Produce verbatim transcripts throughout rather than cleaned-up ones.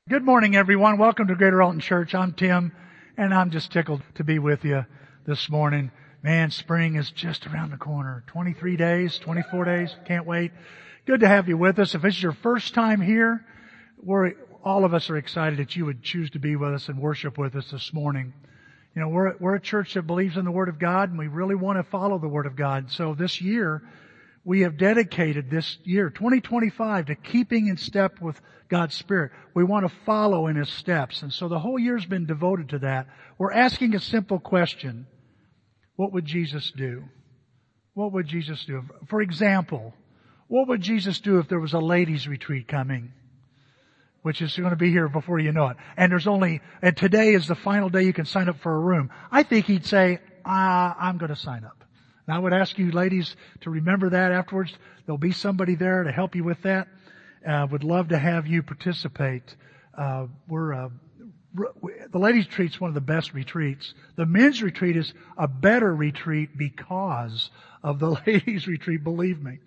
Good morning, everyone. Welcome to Greater Alton Church. I'm Tim, and I'm just tickled to be with you this morning. Man, spring is just around the corner. twenty-three days, twenty-four days. Can't wait. Good to have you with us. If this is your first time here, we're, all of us are excited that you would choose to be with us and worship with us this morning. You know, we're, we're a church that believes in the Word of God, and we really want to follow the Word of God. So this year, we have dedicated this year, twenty twenty-five, to keeping in step with God's Spirit. We want to follow in His steps. And so the whole year's been devoted to that. We're asking a simple question. What would Jesus do? What would Jesus do? For example, what would Jesus do if there was a ladies' retreat coming? Which is going to be here before you know it. And there's only, and today is the final day you can sign up for a room. I think He'd say, ah, I'm going to sign up. And I would ask you ladies to remember that afterwards. There'll be somebody there to help you with that. Uh, would love to have you participate. Uh, we're, uh, the ladies' retreat's one of the best retreats. The men's retreat is a better retreat because of the ladies' retreat, believe me.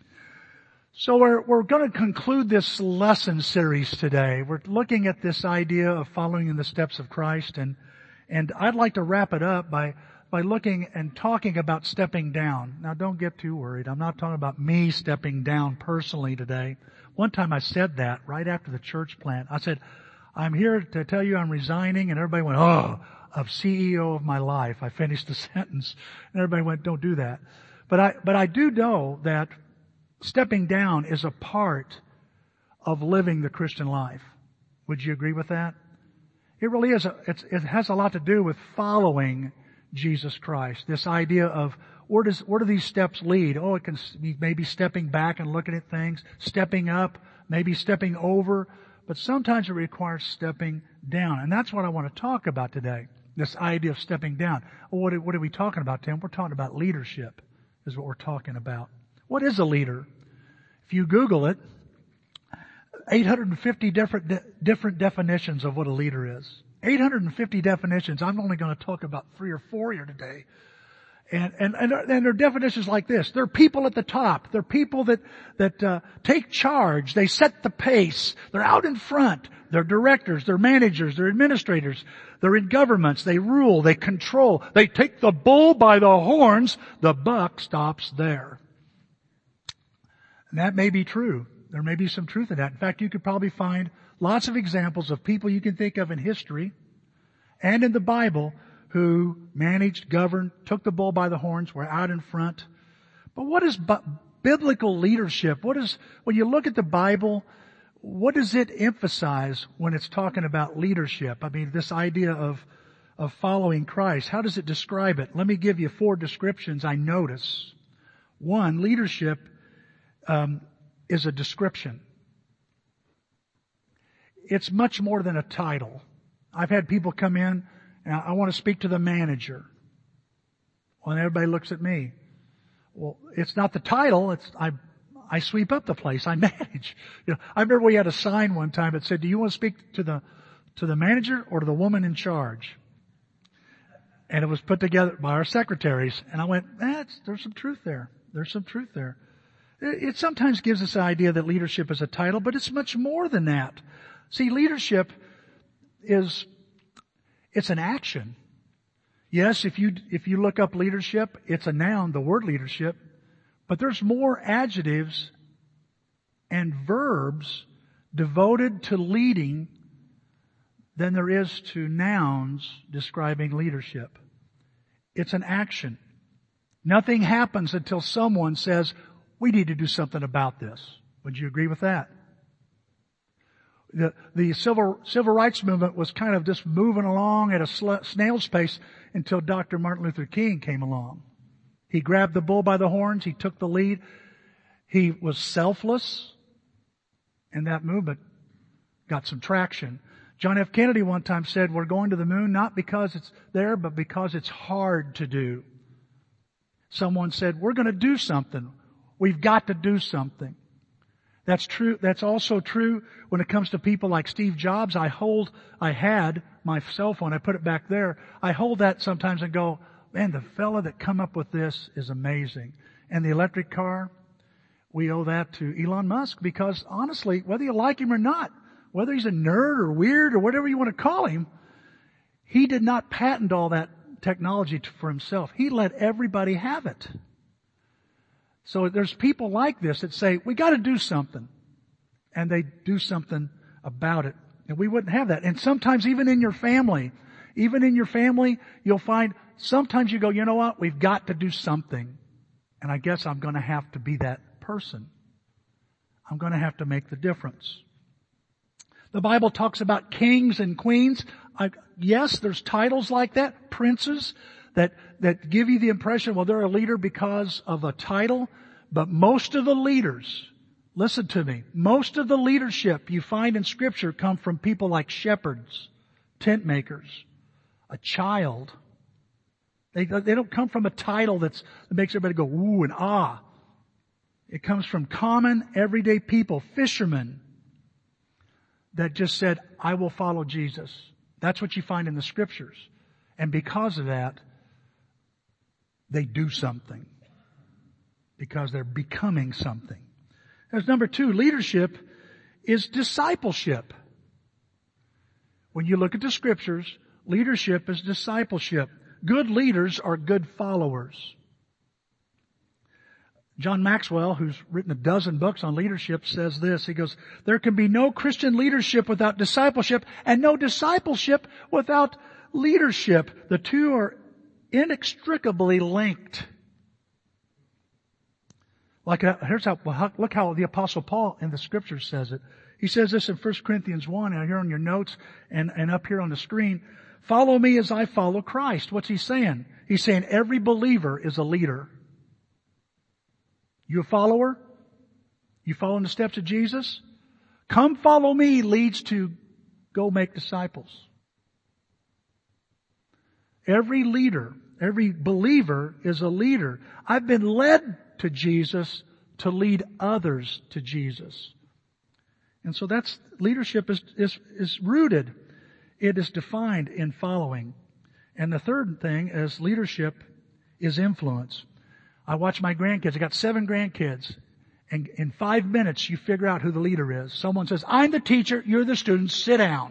So we're, we're going to conclude this lesson series today. We're looking at this idea of following in the steps of Christ, and, and I'd like to wrap it up by by looking and talking about stepping down. Now don't get too worried. I'm not talking about me stepping down personally today. One time I said that right after the church plant. I said, I'm here to tell you I'm resigning, and everybody went, oh, of C E O of my life. I finished the sentence, and everybody went, don't do that. But I, but I do know that stepping down is a part of living the Christian life. Would you agree with that? It really is. A, it's, it has a lot to do with following Jesus Christ. This idea of where does where do these steps lead? Oh, it can be maybe stepping back and looking at things, stepping up, maybe stepping over, but sometimes it requires stepping down. And that's what I want to talk about today, this idea of stepping down. Well, what, are, what are we talking about, Tim? We're talking about leadership is what we're talking about. What is a leader? If you Google it, eight hundred fifty different de- different definitions of what a leader is. eight hundred fifty definitions. I'm only going to talk about three or four here today. And, and, and, and there are definitions like this. They're people at the top. They're people that, that, uh, take charge. They set the pace. They're out in front. They're directors. They're managers. They're administrators. They're in governments. They rule. They control. They take the bull by the horns. The buck stops there. And that may be true. There may be some truth in that. In fact, you could probably find lots of examples of people you can think of in history and in the Bible who managed, governed, took the bull by the horns, were out in front. But what is bu- biblical leadership? What is, when you look at the Bible, what does it emphasize when it's talking about leadership? I mean, this idea of, of following Christ. How does it describe it? Let me give you four descriptions I notice. One, leadership, um, is a description. It's much more than a title. I've had people come in and I want to speak to the manager. Well, and everybody looks at me. Well, it's not the title. It's, I, I sweep up the place. I manage. You know, I remember we had a sign one time that said, do you want to speak to the, to the manager or to the woman in charge? And it was put together by our secretaries. And I went, that's, there's some truth there. There's some truth there. It, it sometimes gives us the idea that leadership is a title, but it's much more than that. See, leadership is, it's an action. Yes, if you, if you look up leadership, it's a noun, the word leadership, but there's more adjectives and verbs devoted to leading than there is to nouns describing leadership. It's an action. Nothing happens until someone says, we need to do something about this. Would you agree with that? The, the civil, civil rights movement was kind of just moving along at a sl- snail's pace until Doctor Martin Luther King came along. He grabbed the bull by the horns. He took the lead. He was selfless. And that movement got some traction. John F. Kennedy one time said, we're going to the moon not because it's there, but because it's hard to do. Someone said, we're going to do something. We've got to do something. That's true. That's also true when it comes to people like Steve Jobs. I hold, I had my cell phone. I put it back there. I hold that sometimes and go, man, the fella that come up with this is amazing. And the electric car, we owe that to Elon Musk because honestly, whether you like him or not, whether he's a nerd or weird or whatever you want to call him, he did not patent all that technology for himself. He let everybody have it. So there's people like this that say, we got to do something. And they do something about it. And we wouldn't have that. And sometimes even in your family, even in your family, you'll find sometimes you go, you know what? We've got to do something. And I guess I'm going to have to be that person. I'm going to have to make the difference. The Bible talks about kings and queens. I, yes, there's titles like that, princes, that, that give you the impression, well, they're a leader because of a title. But most of the leaders, listen to me, most of the leadership you find in Scripture come from people like shepherds, tent makers, a child. They, they don't come from a title that's, that makes everybody go, ooh and ah. It comes from common, everyday people, fishermen, that just said, I will follow Jesus. That's what you find in the Scriptures. And because of that, they do something. Because they're becoming something. There's number two, leadership is discipleship. When you look at the Scriptures, leadership is discipleship. Good leaders are good followers. John Maxwell, who's written a dozen books on leadership, says this. He goes, there can be no Christian leadership without discipleship and no discipleship without leadership. The two are inextricably linked. Like, uh, here's how, look how the Apostle Paul in the Scriptures says it. He says this in First Corinthians one, and here on your notes and, and up here on the screen. Follow me as I follow Christ. What's he saying? He's saying every believer is a leader. You a follower? You following the steps of Jesus? Come follow me leads to go make disciples. Every leader, every believer is a leader. I've been led to Jesus to lead others to Jesus. And so that's, leadership is, is, is rooted. It is defined in following. And the third thing is leadership is influence. I watch my grandkids. I got seven grandkids. And in five minutes, you figure out who the leader is. Someone says, I'm the teacher, you're the student, sit down.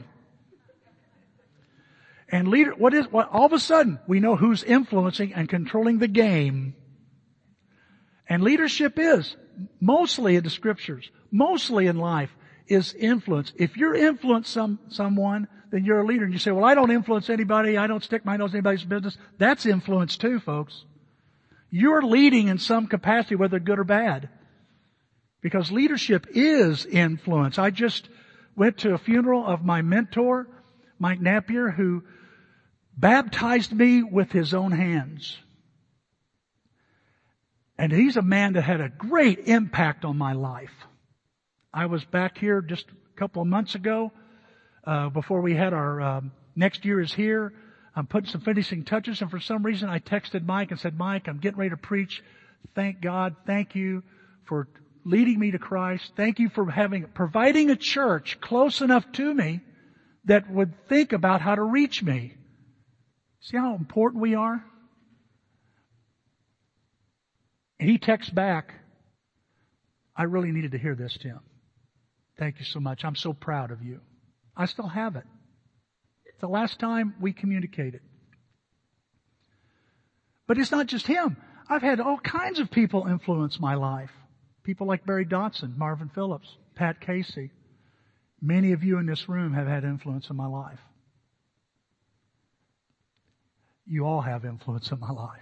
And leader, what is, what, all of a sudden, we know who's influencing and controlling the game. And leadership is, mostly in the Scriptures, mostly in life, is influence. If you're influence some, someone, then you're a leader. And you say, well, I don't influence anybody, I don't stick my nose in anybody's business. That's influence too, folks. You're leading in some capacity, whether good or bad. Because leadership is influence. I just went to a funeral of my mentor, Mike Napier, who baptized me with his own hands. And he's a man that had a great impact on my life. I was back here just a couple of months ago, uh, before we had our, um, next year is here. I'm putting some finishing touches, and for some reason I texted Mike and said, Mike, I'm getting ready to preach. Thank God. Thank you for leading me to Christ. Thank you for having, providing a church close enough to me that would think about how to reach me. See how important we are? And he texts back, I really needed to hear this, Tim. Thank you so much. I'm so proud of you. I still have it. It's the last time we communicated. But it's not just him. I've had all kinds of people influence my life. People like Barry Dotson, Marvin Phillips, Pat Casey. Many of you in this room have had influence in my life. You all have influence in my life.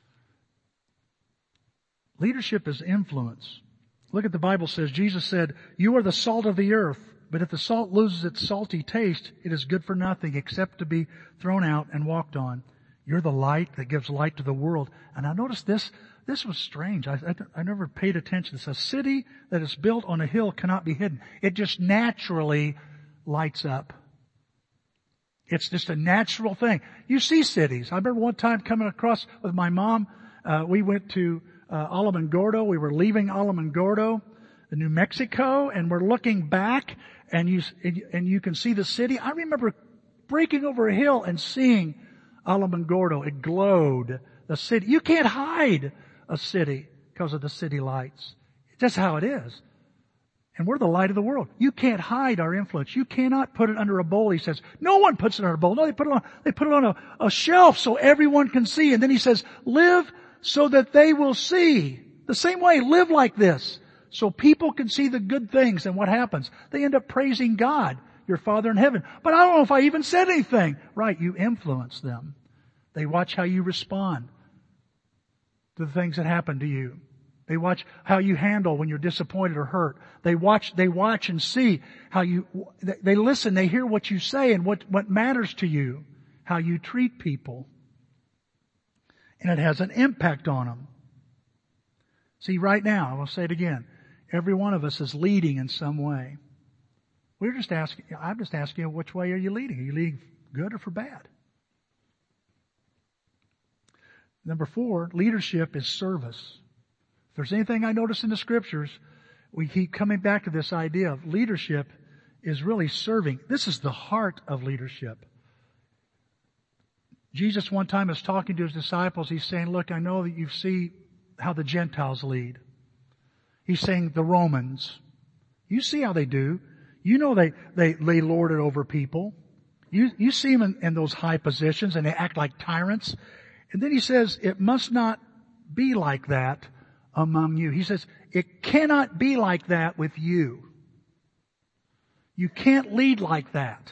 Leadership is influence. Look at the Bible says, Jesus said, you are the salt of the earth, but if the salt loses its salty taste, it is good for nothing except to be thrown out and walked on. You're the light that gives light to the world. And I noticed this, this was strange. I, I, I never paid attention. It says, a city that is built on a hill cannot be hidden. It just naturally lights up. It's just a natural thing. You see cities. I remember one time coming across with my mom, uh, we went to Uh, Alamogordo. We were leaving Alamogordo, New Mexico, and we're looking back, and you and you can see the city. I remember breaking over a hill and seeing Alamogordo. It glowed. The city. You can't hide a city because of the city lights. It's just how it is. And we're the light of the world. You can't hide our influence. You cannot put it under a bowl, he says. No one puts it under a bowl. No, they put it on, they put it on a, a shelf so everyone can see. And then he says, live so that they will see. The same way, live like this. So people can see the good things. And what happens? They end up praising God, your Father in heaven. But I don't know if I even said anything. Right, you influence them. They watch how you respond to the things that happen to you. They watch how you handle when you're disappointed or hurt. They watch, they watch and see how you, they listen, they hear what you say and what, what matters to you, how you treat people. And it has an impact on them. See, right now, I will say it again, every one of us is leading in some way. We're just asking, I'm just asking you, which way are you leading? Are you leading good or for bad? Number four, leadership is service. If there's anything I notice in the scriptures, we keep coming back to this idea of leadership is really serving. This is the heart of leadership. Jesus one time is talking to his disciples. He's saying, look, I know that you see how the Gentiles lead. He's saying the Romans. You see how they do. You know they, they, they lord it over people. You, you see them in, in those high positions and they act like tyrants. And then he says, it must not be like that among you. He says, it cannot be like that with you. You can't lead like that.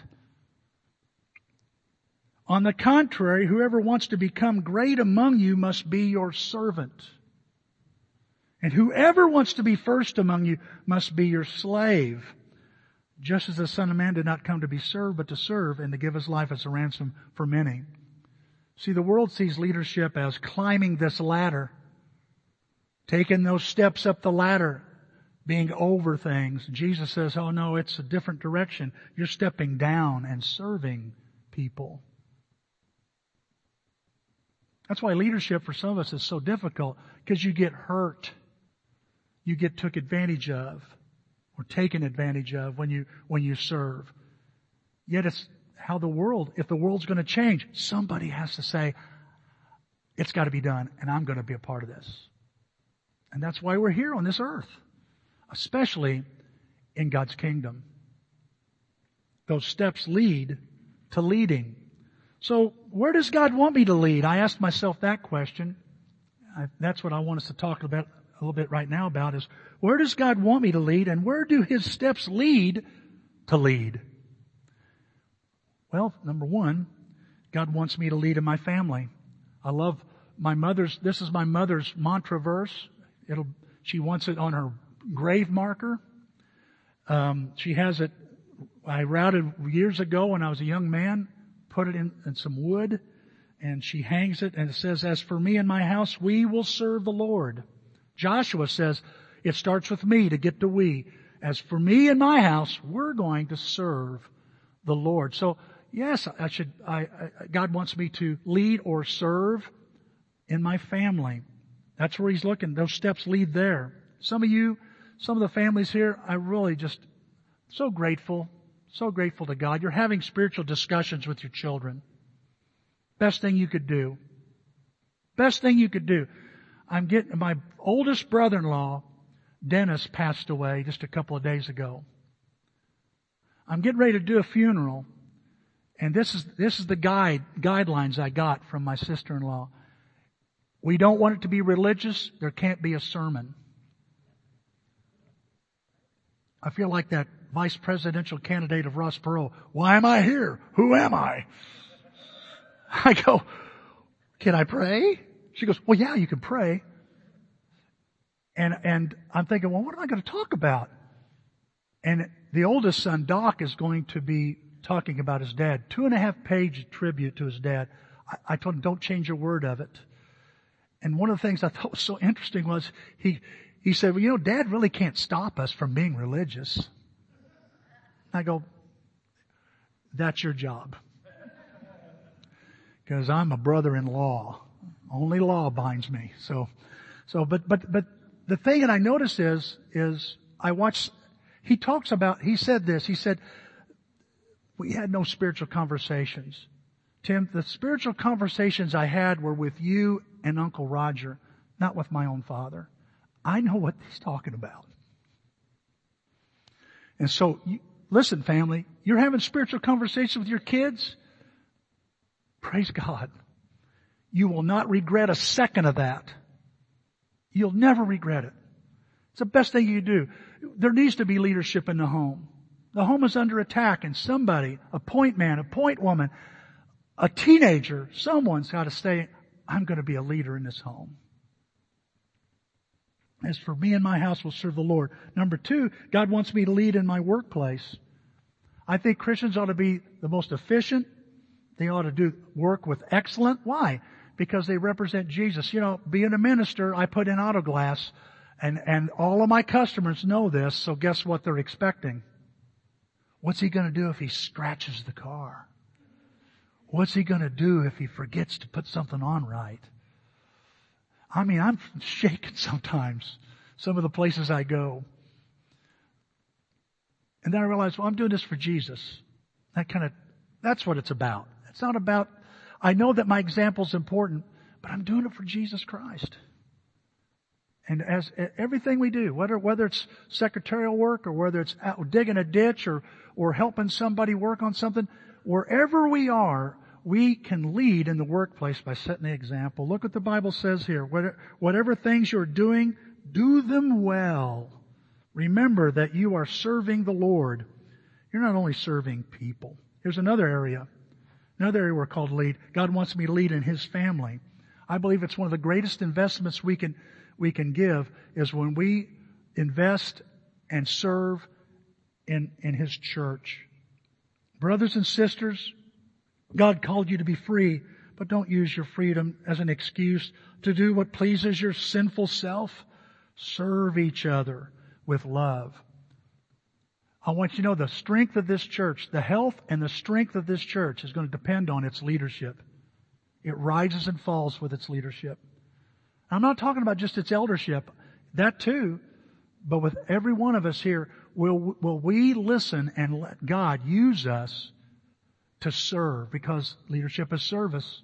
On the contrary, whoever wants to become great among you must be your servant. And whoever wants to be first among you must be your slave. Just as the Son of Man did not come to be served, but to serve and to give his life as a ransom for many. See, the world sees leadership as climbing this ladder, taking those steps up the ladder, being over things. Jesus says, oh no, it's a different direction. You're stepping down and serving people. That's why leadership for some of us is so difficult, because you get hurt. You get took advantage of or taken advantage of when you, when you serve. Yet it's how the world, if the world's going to change, somebody has to say, it's got to be done and I'm going to be a part of this. And that's why we're here on this earth, especially in God's kingdom. Those steps lead to leading. So where does God want me to lead? I asked myself that question. I, that's what I want us to talk about a little bit right now about is, where does God want me to lead and where do His steps lead to lead? Well, number one, God wants me to lead in my family. I love my mother's, this is my mother's mantra verse. It'll, she wants it on her grave marker. Um, she has it, I routed years ago when I was a young man, put it in, in some wood, and she hangs it, and it says, as for me and my house, we will serve the Lord. Joshua says, it starts with me to get to we. As for me and my house, we're going to serve the Lord. So, yes, I should, I, I, God wants me to lead or serve in my family. That's where He's looking. Those steps lead there. Some of you, some of the families here, I really just, so grateful, so grateful to God. You're having spiritual discussions with your children. Best thing you could do. Best thing you could do. I'm getting, my oldest brother-in-law, Dennis, passed away just a couple of days ago. I'm getting ready to do a funeral, and this is, this is the guide, guidelines I got from my sister-in-law. We don't want it to be religious. There can't be a sermon. I feel like that vice presidential candidate of Ross Perot. Why am I here? Who am I? I go, can I pray? She goes, well, yeah, you can pray. And, and I'm thinking, well, what am I going to talk about? And the oldest son, Doc, is going to be talking about his dad. Two and a half page tribute to his dad. I, I told him, don't change a word of it. And one of the things I thought was so interesting was he, he said, well, you know, Dad really can't stop us from being religious. I go, that's your job. Because I'm a brother-in-law. Only law binds me. So, so, but, but, but the thing that I notice is, is I watch, he talks about, he said this, he said, we had no spiritual conversations. Tim, the spiritual conversations I had were with you and Uncle Roger, not with my own father. I know what he's talking about. And so, you, listen family, you're having spiritual conversations with your kids. Praise God. You will not regret a second of that. You'll never regret it. It's the best thing you do. There needs to be leadership in the home. The home is under attack, and somebody, a point man, a point woman, a teenager, someone's got to say, I'm going to be a leader in this home. As for me and my house, will serve the Lord. Number two, God wants me to lead in my workplace. I think Christians ought to be the most efficient. They ought to do work with excellence. Why? Because they represent Jesus. You know, being a minister, I put in Autoglass, and, and all of my customers know this, so guess what they're expecting? What's he going to do if he scratches the car? What's he going to do if he forgets to put something on right? I mean, I'm shaken sometimes, some of the places I go. And then I realize, well, I'm doing this for Jesus. That kind of, that's what it's about. It's not about, I know that my example is important, but I'm doing it for Jesus Christ. And as everything we do, whether whether it's secretarial work or whether it's out digging a ditch or or helping somebody work on something, wherever we are, we can lead in the workplace by setting the example. Look what the Bible says here. Whatever things you're doing, do them well. Remember that you are serving the Lord. You're not only serving people. Here's another area. Another area we're called to lead. God wants me to lead in His family. I believe it's one of the greatest investments we can we can give is when we invest and serve in, in His church. Brothers and sisters, God called you to be free, but don't use your freedom as an excuse to do what pleases your sinful self. Serve each other with love. I want you to know the strength of this church, the health and the strength of this church is going to depend on its leadership. It rises and falls with its leadership. I'm not talking about just its eldership, that too, but with every one of us here, will, will we listen and let God use us to serve, because leadership is service?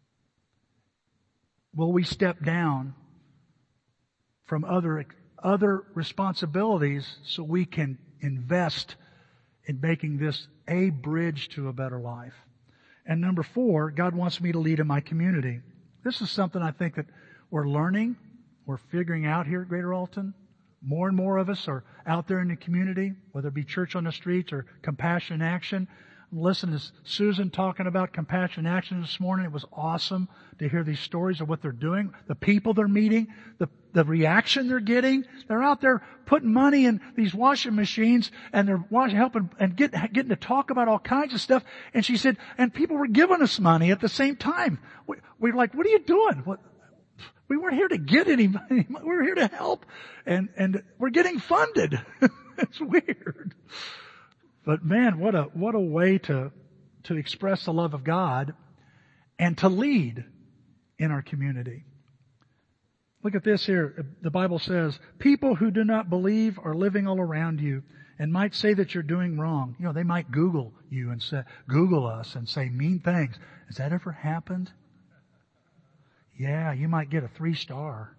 Will we step down from other, other responsibilities so we can invest in making this a bridge to a better life? And number four, God wants me to lead in my community. This is something I think that we're learning, we're figuring out here at Greater Alton. More and more of us are out there in the community, whether it be Church on the Streets or Compassion Action. Listen to Susan talking about Compassion Action this morning. It was awesome to hear these stories of what they're doing, the people they're meeting, the, the reaction they're getting. They're out there putting money in these washing machines, and they're washing, helping and get, getting to talk about all kinds of stuff. And she said, and people were giving us money at the same time. We, we were like, what are you doing? What? We weren't here to get any money. We were here to help. And, and we're getting funded. It's weird. But man, what a, what a way to, to express the love of God and to lead in our community. Look at this here. The Bible says, people who do not believe are living all around you and might say that you're doing wrong. You know, they might Google you and say, Google us and say mean things. Has that ever happened? Yeah, you might get a three star.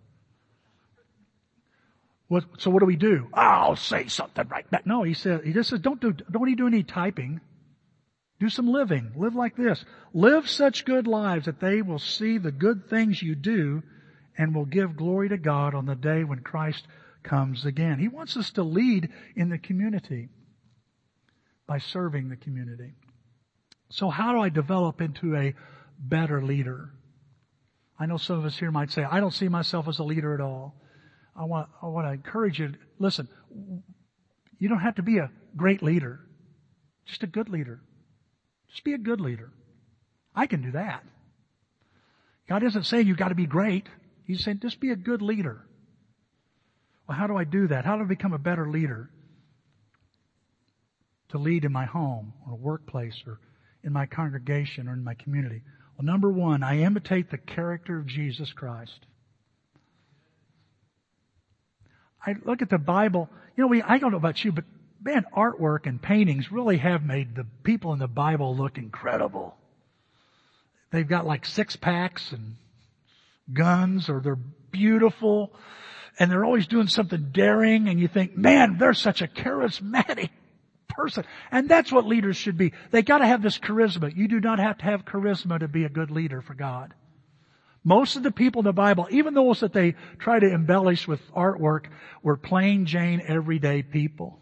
What, so what do we do? Oh, I'll say something right back. No, he said, he just says, don't do, don't do any typing. Do some living. Live like this. Live such good lives that they will see the good things you do and will give glory to God on the day when Christ comes again. He wants us to lead in the community by serving the community. So how do I develop into a better leader? I know some of us here might say, I don't see myself as a leader at all. I want, I want to encourage you. Listen, you don't have to be a great leader. Just a good leader. Just be a good leader. I can do that. God isn't saying you've got to be great. He's saying just be a good leader. Well, how do I do that? How do I become a better leader? To lead in my home or workplace or in my congregation or in my community. Well, number one, I imitate the character of Jesus Christ. I look at the Bible. You know, we, I don't know about you, but man, artwork and paintings really have made the people in the Bible look incredible. They've got like six packs and guns, or they're beautiful, and they're always doing something daring, and you think, man, they're such a charismatic person. And that's what leaders should be. They got to have this charisma. You do not have to have charisma to be a good leader for God. Most of the people in the Bible, even those that they try to embellish with artwork, were plain Jane, everyday people.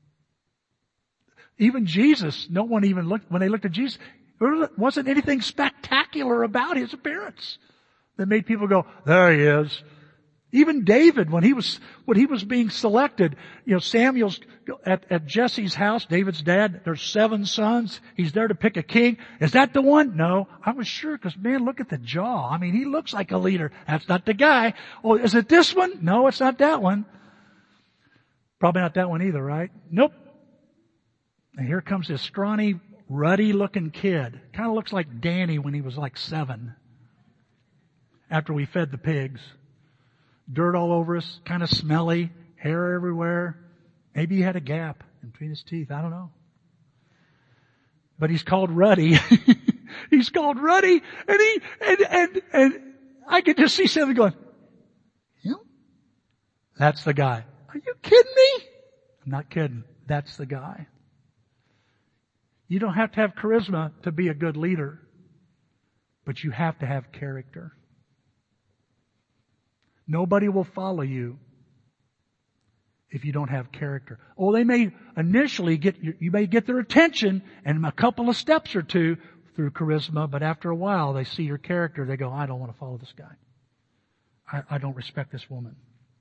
Even Jesus, no one even looked, when they looked at Jesus, there wasn't anything spectacular about his appearance that made people go, there he is. Even David, when he was, when he was being selected, you know, Samuel's at, at Jesse's house, David's dad, there's seven sons. He's there to pick a king. Is that the one? No. I was sure, because man, look at the jaw. I mean, he looks like a leader. That's not the guy. Oh, is it this one? No, it's not that one. Probably not that one either, right? Nope. And here comes this scrawny, ruddy looking kid. Kind of looks like Danny when he was like seven. After we fed the pigs. Dirt all over us, kind of smelly, hair everywhere. Maybe he had a gap in between his teeth. I don't know. But he's called Ruddy. He's called Ruddy, and he and and and I could just see something going, him? That's the guy. Are you kidding me? I'm not kidding. That's the guy. You don't have to have charisma to be a good leader, but you have to have character. Nobody will follow you if you don't have character. Oh, they may initially get, you may get their attention and a couple of steps or two through charisma, but after a while they see your character, they go, I don't want to follow this guy. I, I don't respect this woman.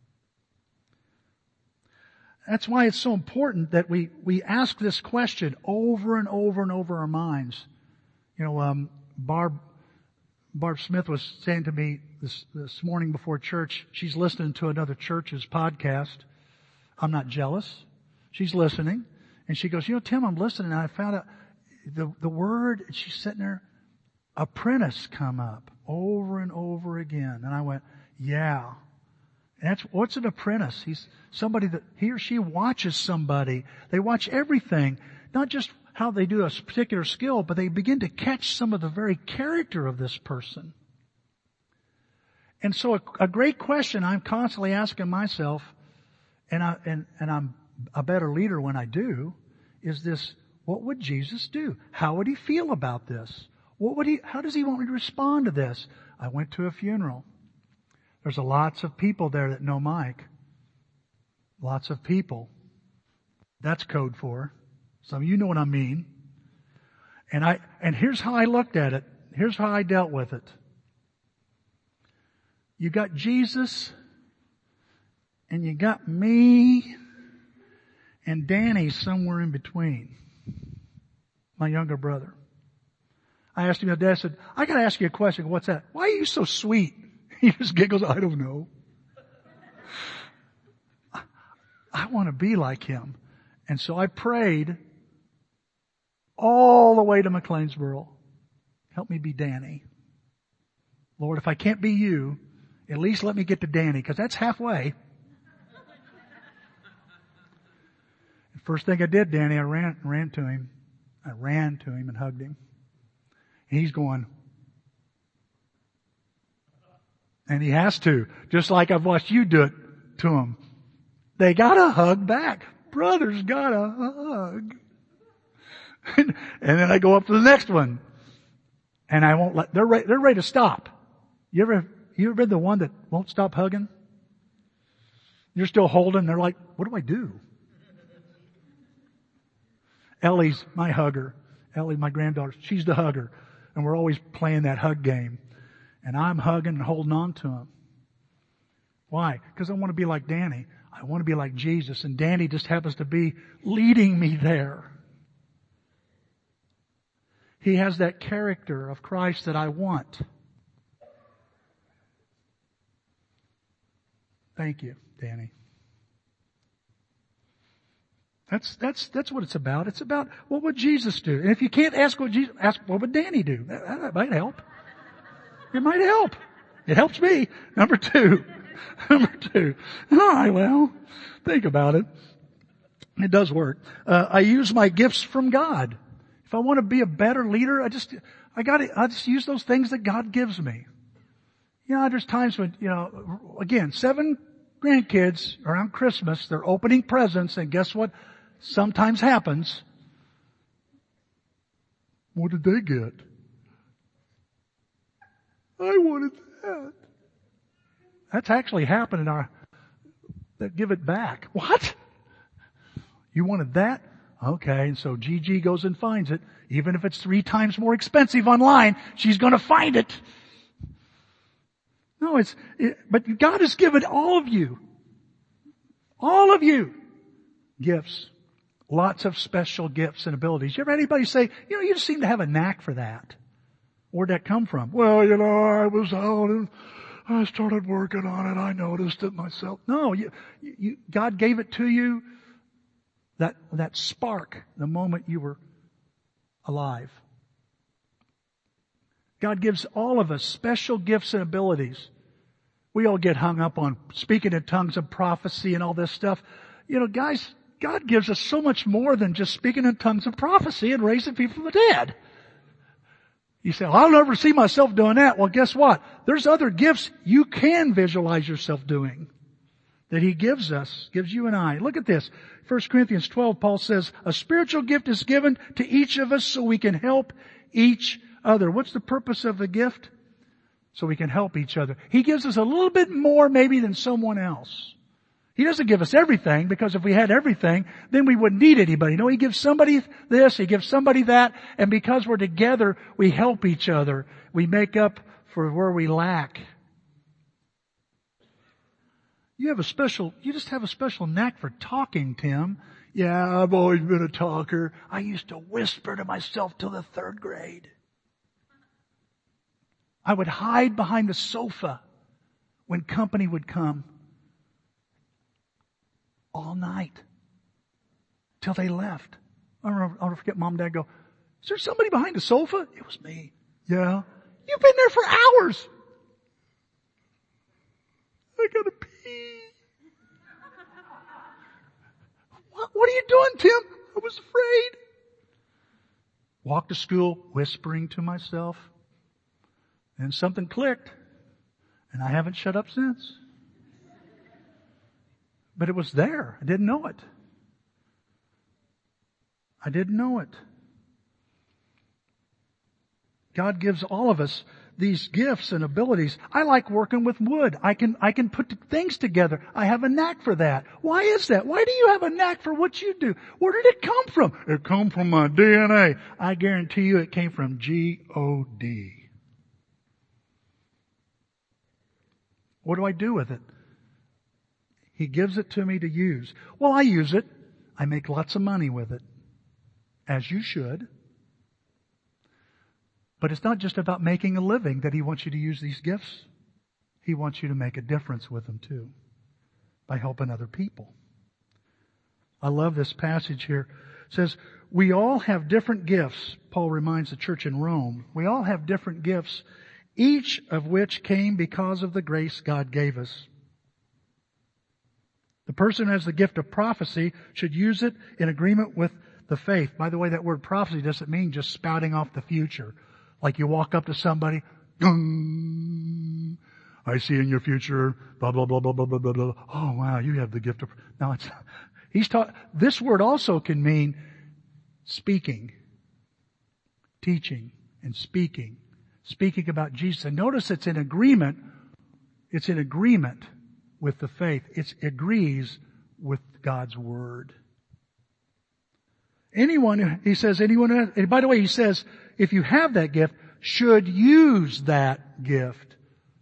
That's why it's so important that we, we ask this question over and over and over our minds. You know, um, Barb, Barb Smith was saying to me this, this morning before church, she's listening to another church's podcast. I'm not jealous. She's listening. And she goes, you know, Tim, I'm listening, and I found out the, the word, and she's sitting there, apprentice come up over and over again. And I went, yeah. And that's, what's an apprentice? He's somebody that he or she watches somebody. They watch everything, not just how they do a particular skill, but they begin to catch some of the very character of this person. And so a, a great question I'm constantly asking myself, and I, and, and I'm a better leader when I do, is this, what would Jesus do? How would he feel about this? What would he, how does he want me to respond to this? I went to a funeral. There's a lots of people there that know Mike. Lots of people. That's code for. Some of you know what I mean. And I, and here's how I looked at it. Here's how I dealt with it. You got Jesus, and you got me, and Danny somewhere in between. My younger brother. I asked him the other day, I said, I gotta ask you a question. What's that? Why are you so sweet? He just giggles, I don't know. I, I want to be like him. And so I prayed all the way to McLeansboro. Help me be Danny. Lord, if I can't be you, at least let me get to Danny, because that's halfway. The first thing I did, Danny, I ran, ran to him. I ran to him and hugged him. And he's going, and he has to, just like I've watched you do it to him. They gotta hug back. Brothers gotta hug. And, and then I go up to the next one. And I won't let, they're ready, they're ready to stop. You ever, you ever been the one that won't stop hugging? You're still holding, they're like, what do I do? Ellie's my hugger. Ellie, my granddaughter, she's the hugger. And we're always playing that hug game. And I'm hugging and holding on to him. Why? Because I want to be like Danny. I want to be like Jesus. And Danny just happens to be leading me there. He has that character of Christ that I want. Thank you, Danny. That's, that's, that's what it's about. It's about what would Jesus do? And if you can't ask what Jesus, ask what would Danny do? That, that might help. It might help. It helps me. Number two. Number two. All right, well, think about it. It does work. Uh, I use my gifts from God. If I want to be a better leader, I just, I got to, I just use those things that God gives me. You know, there's times when, you know, again, seven grandkids around Christmas, they're opening presents, and guess what sometimes happens. What did they get? I wanted that. That's actually happened in our, that give it back. What? You wanted that? Okay, and so Gigi goes and finds it. Even if it's three times more expensive online, she's gonna find it. No, it's, it, but God has given all of you, all of you, gifts. Lots of special gifts and abilities. You ever had anybody say, you know, you just seem to have a knack for that? Where'd that come from? Well, you know, I was out and I started working on it. I noticed it myself. No, you, you, God gave it to you. That, that spark, the moment you were alive. God gives all of us special gifts and abilities. We all get hung up on speaking in tongues of prophecy and all this stuff. You know, guys, God gives us so much more than just speaking in tongues of prophecy and raising people from the dead. You say, well, I'll never see myself doing that. Well, guess what? There's other gifts you can visualize yourself doing that He gives us, gives you and I. Look at this. First Corinthians twelve, Paul says, a spiritual gift is given to each of us so we can help each other. What's the purpose of the gift? So we can help each other. He gives us a little bit more maybe than someone else. He doesn't give us everything, because if we had everything, then we wouldn't need anybody. No, He gives somebody this, He gives somebody that, and because we're together, we help each other. We make up for where we lack. You have a special, you just have a special knack for talking, Tim. Yeah, I've always been a talker. I used to whisper to myself till the third grade. I would hide behind the sofa when company would come. All night. Till they left. I'll never, I'll never forget Mom and Dad go, is there somebody behind the sofa? It was me. Yeah. You've been there for hours. I gotta pee. What, what are you doing, Tim? I was afraid. Walked to school whispering to myself. And something clicked. And I haven't shut up since. But it was there. I didn't know it. I didn't know it. God gives all of us these gifts and abilities. I like working with wood. I can, I can put things together. I have a knack for that. Why is that? Why do you have a knack for what you do? Where did it come from? It come from my D N A. I guarantee you it came from G O D. What do I do with it? He gives it to me to use. Well, I use it. I make lots of money with it. As you should. But it's not just about making a living that He wants you to use these gifts. He wants you to make a difference with them too. By helping other people. I love this passage here. It says, we all have different gifts. Paul reminds the church in Rome. We all have different gifts. Each of which came because of the grace God gave us. The person who has the gift of prophecy should use it in agreement with the faith. By the way, that word prophecy doesn't mean just spouting off the future. Like you walk up to somebody, I see in your future, blah, blah, blah, blah, blah, blah, blah, blah. Oh, wow, you have the gift of, no, it's, he's taught, this word also can mean speaking, teaching, and speaking. Speaking about Jesus. And notice it's in agreement, it's in agreement with the faith. It agrees with God's Word. Anyone, he says, anyone, and by the way, he says, if you have that gift, should use that gift.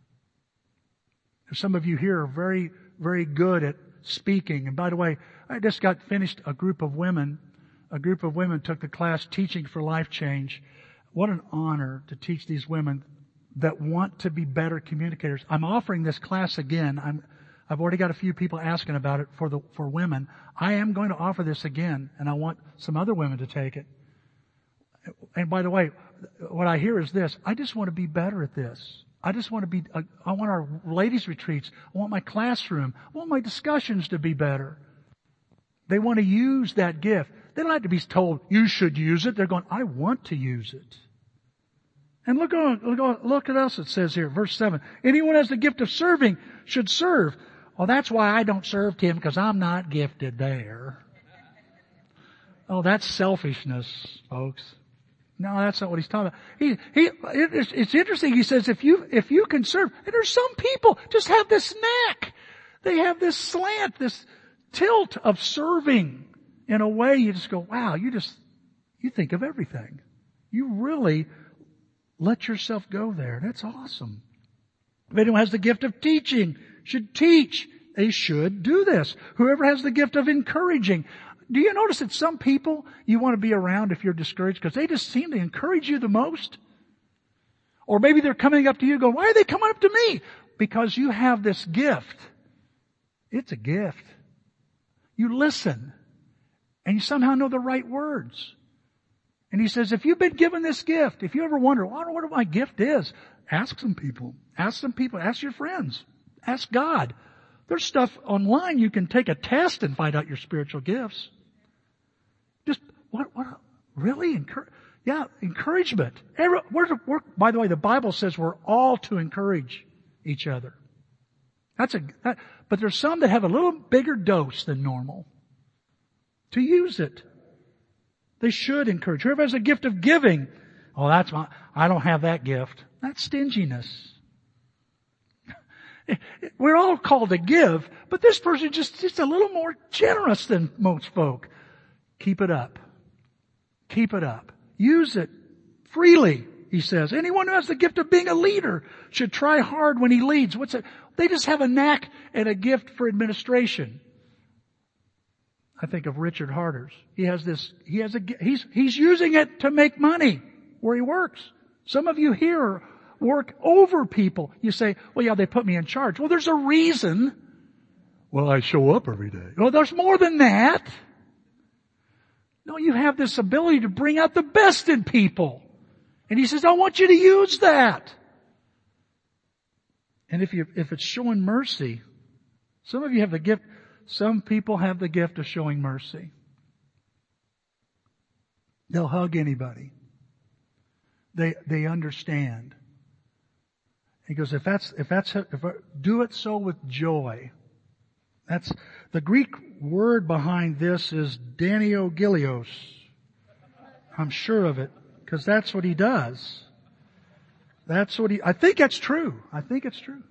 Some of you here are very, very good at speaking. And by the way, I just got finished a group of women. A group of women took the class Teaching for Life Change. What an honor to teach these women that want to be better communicators. I'm offering this class again. I'm, I've already got a few people asking about it for the, for women. I am going to offer this again, and I want some other women to take it. And by the way, what I hear is this. I just want to be better at this. I just want to be, I want our ladies' retreats. I want my classroom. I want my discussions to be better. They want to use that gift. They don't have to be told, you should use it. They're going, I want to use it. And look on, look on, look at us. It says here, verse seven. Anyone who has the gift of serving should serve. Well, that's why I don't serve, Tim, because I'm not gifted there. Oh, that's selfishness, folks. No, that's not what he's talking about. He, he, it's, it's interesting. He says if you, if you can serve, and there's some people just have this knack. They have this slant, this tilt of serving in a way you just go, wow, you just, you think of everything. You really let yourself go there. That's awesome. If anyone has the gift of teaching, should teach. They should do this. Whoever has the gift of encouraging. Do you notice that some people you want to be around if you're discouraged because they just seem to encourage you the most? Or maybe they're coming up to you and go, why are they coming up to me? Because you have this gift. It's a gift. You listen and you somehow know the right words. And he says, if you've been given this gift, if you ever wonder, well, I don't know what my gift is, ask some people. Ask some people. Ask your friends. Ask God. There's stuff online you can take a test and find out your spiritual gifts. Just, what, what, really? Encour- yeah, encouragement. Every, we're, we're, by the way, the Bible says we're all to encourage each other. That's a, that, but there's some that have a little bigger dose than normal. To use it. They should encourage. Whoever has a gift of giving, oh, that's my, I don't have that gift. That's stinginess. We're all called to give, but this person just, just a little more generous than most folk. Keep it up. Keep it up. Use it freely, he says. Anyone who has the gift of being a leader should try hard when he leads. What's it? They just have a knack and a gift for administration. I think of Richard Harders. He has this, he has a, he's, he's using it to make money where he works. Some of you here work over people. You say, well, yeah, they put me in charge. Well, there's a reason. Well, I show up every day. Well, there's more than that. No, you have this ability to bring out the best in people. And he says, I want you to use that. And if you, if it's showing mercy, some of you have the gift, some people have the gift of showing mercy. They'll hug anybody. They, they understand. He goes, if that's, if that's, if I, do it so with joy. That's, the Greek word behind this is Daniogilios. I'm sure of it, because that's what he does. That's what he, I think that's true. I think it's true.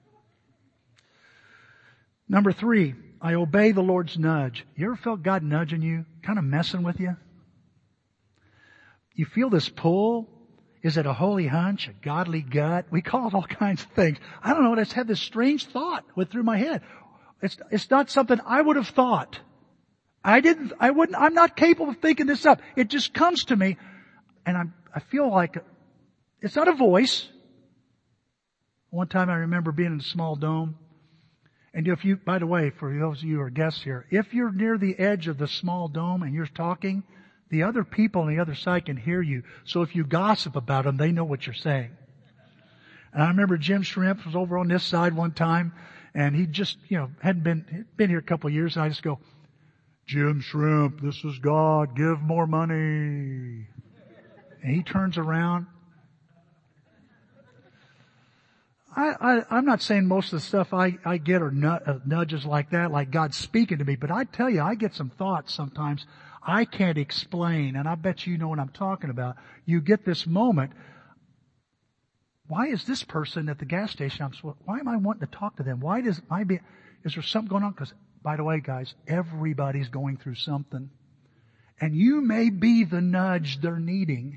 Number three, I obey the Lord's nudge. You ever felt God nudging you, kind of messing with you? You feel this pull. Is it a holy hunch, a godly gut? We call it all kinds of things. I don't know. I just had this strange thought went through my head. It's, it's not something I would have thought. I didn't, I wouldn't, I'm not capable of thinking this up. It just comes to me and I'm, I feel like it's not a voice. One time I remember being in a small dome. And if you, by the way, for those of you who are guests here, if you're near the edge of the small dome and you're talking, the other people on the other side can hear you. So if you gossip about them, they know what you're saying. And I remember Jim Shrimp was over on this side one time, and he just, you know, hadn't been, been here a couple of years, and I just go, Jim Shrimp, this is God, give more money. And he turns around. I, I, I'm not saying most of the stuff I, I get are nut, uh, nudges like that, like God's speaking to me, but I tell you, I get some thoughts sometimes I can't explain, and I bet you know what I'm talking about. You get this moment. Why is this person at the gas station? I'm, why am I wanting to talk to them? Why does I be? Is there something going on? Because, by the way, guys, everybody's going through something, and you may be the nudge they're needing.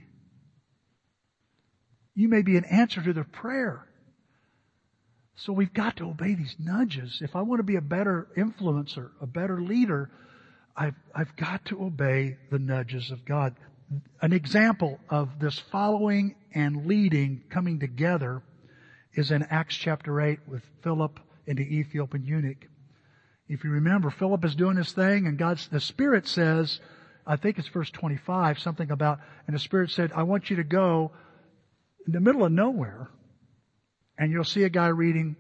You may be an answer to their prayer. So we've got to obey these nudges. If I want to be a better influencer, a better leader, I've, I've got to obey the nudges of God. An example of this following and leading coming together is in Acts chapter eight with Philip and the Ethiopian eunuch. If you remember, Philip is doing his thing and God's, the Spirit says, I think it's verse twenty-five, something about, and the Spirit said, I want you to go in the middle of nowhere and you'll see a guy reading